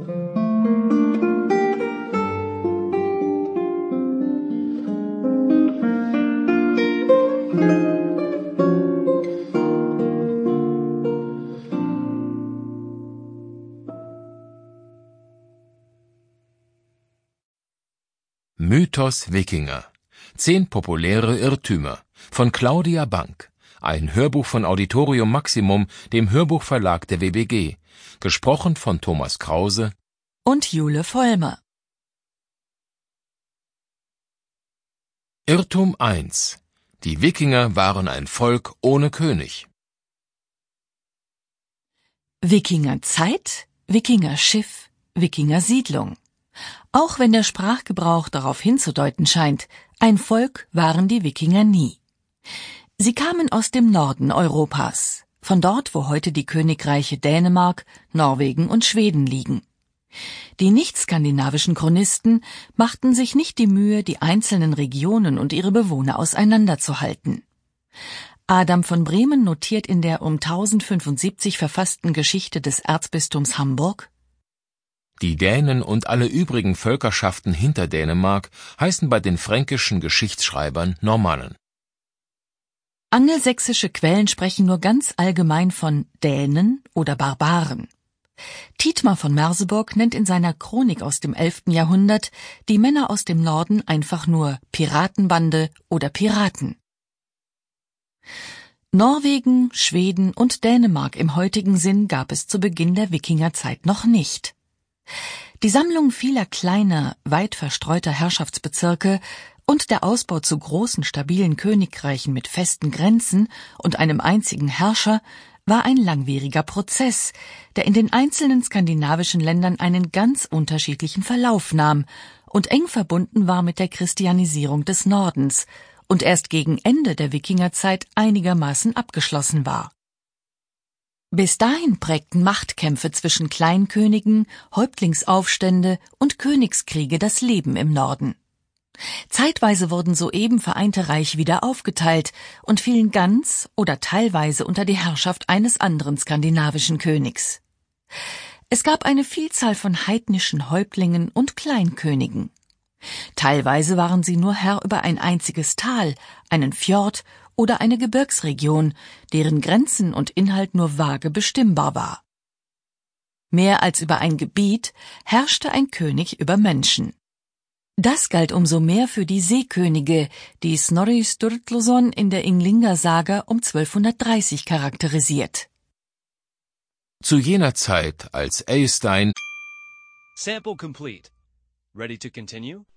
Mythos Wikinger. 10 populäre Irrtümer von Claudia Bank. Ein Hörbuch von Auditorium Maximum, dem Hörbuchverlag der WBG. Gesprochen von Thomas Krause und Jule Vollmer. Irrtum 1. Die Wikinger waren ein Volk ohne König. Wikingerzeit, Wikingerschiff, Wikingersiedlung. Auch wenn der Sprachgebrauch darauf hinzudeuten scheint, ein Volk waren die Wikinger nie. Sie kamen aus dem Norden Europas, von dort, wo heute die Königreiche Dänemark, Norwegen und Schweden liegen. Die nicht-skandinavischen Chronisten machten sich nicht die Mühe, die einzelnen Regionen und ihre Bewohner auseinanderzuhalten. Adam von Bremen notiert in der um 1075 verfassten Geschichte des Erzbistums Hamburg: Die Dänen und alle übrigen Völkerschaften hinter Dänemark heißen bei den fränkischen Geschichtsschreibern Normannen. Angelsächsische Quellen sprechen nur ganz allgemein von Dänen oder Barbaren. Thietmar von Merseburg nennt in seiner Chronik aus dem 11. Jahrhundert die Männer aus dem Norden einfach nur Piratenbande oder Piraten. Norwegen, Schweden und Dänemark im heutigen Sinn gab es zu Beginn der Wikingerzeit noch nicht. Die Sammlung vieler kleiner, weit verstreuter Herrschaftsbezirke und der Ausbau zu großen, stabilen Königreichen mit festen Grenzen und einem einzigen Herrscher war ein langwieriger Prozess, der in den einzelnen skandinavischen Ländern einen ganz unterschiedlichen Verlauf nahm und eng verbunden war mit der Christianisierung des Nordens und erst gegen Ende der Wikingerzeit einigermaßen abgeschlossen war. Bis dahin prägten Machtkämpfe zwischen Kleinkönigen, Häuptlingsaufstände und Königskriege das Leben im Norden. Zeitweise wurden soeben vereinte Reich wieder aufgeteilt und fielen ganz oder teilweise unter die Herrschaft eines anderen skandinavischen Königs. Es gab eine Vielzahl von heidnischen Häuptlingen und Kleinkönigen. Teilweise waren sie nur Herr über ein einziges Tal, einen Fjord oder eine Gebirgsregion, deren Grenzen und Inhalt nur vage bestimmbar war. Mehr als über ein Gebiet herrschte ein König über Menschen. Das galt umso mehr für die Seekönige, die Snorri Sturluson in der Ynglinga-Saga um 1230 charakterisiert. Zu jener Zeit, als Eystein Sample complete. Ready to continue?